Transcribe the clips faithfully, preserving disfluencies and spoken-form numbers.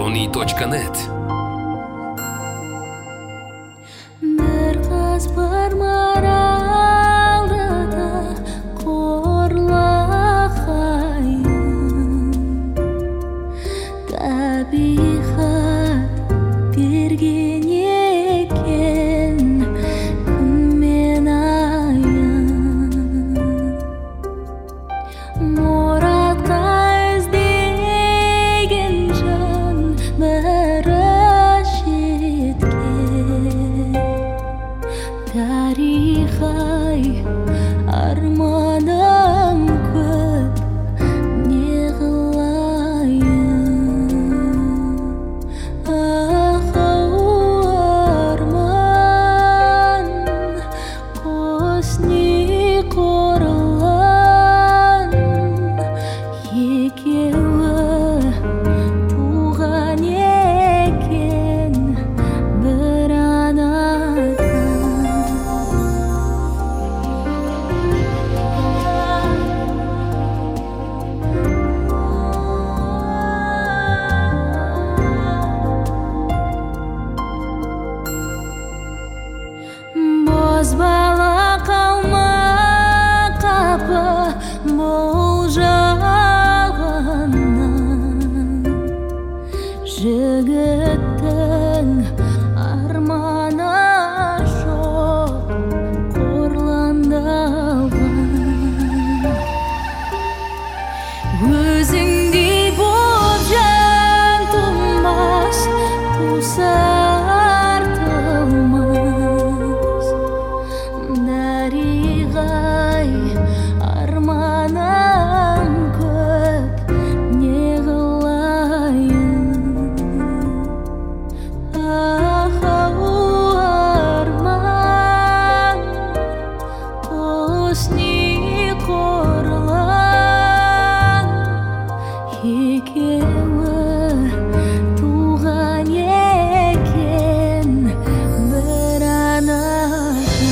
Перуни точка нет. Бір қыз бар маралдыда қорлағайын, табиғат берген екен күн мен айын. Мұратқа іздеген жан бірі жеткен. Тарих-ай, арманым көп, не қылайын? Ах-ау арман, қос не қорлан, екеуі туған екен бір анадан. Бозбала қалма қапы бұл жағынан, жігіттің арманы жоқ қорландалған. Өзіңдей боп жан тұмас, туса артылмас. Дариғай, арманым көп, не қылайын? Ах-ау арман, қос не қорлан, екеуі туған екен бір анадан.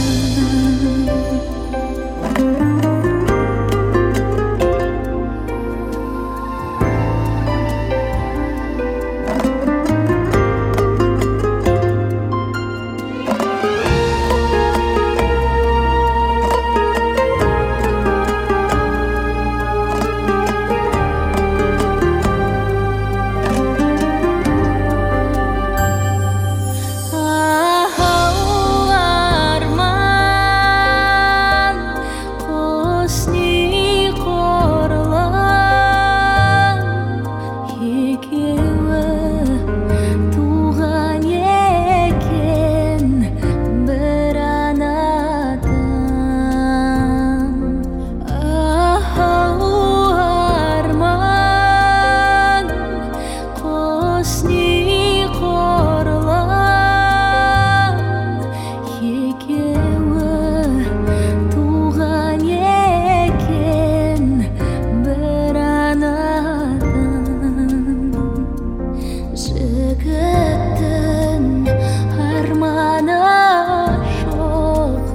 Жігіттің арманы жоқ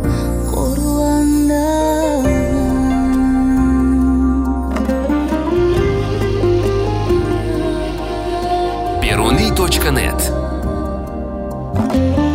қорландалған. Перуни точка нет.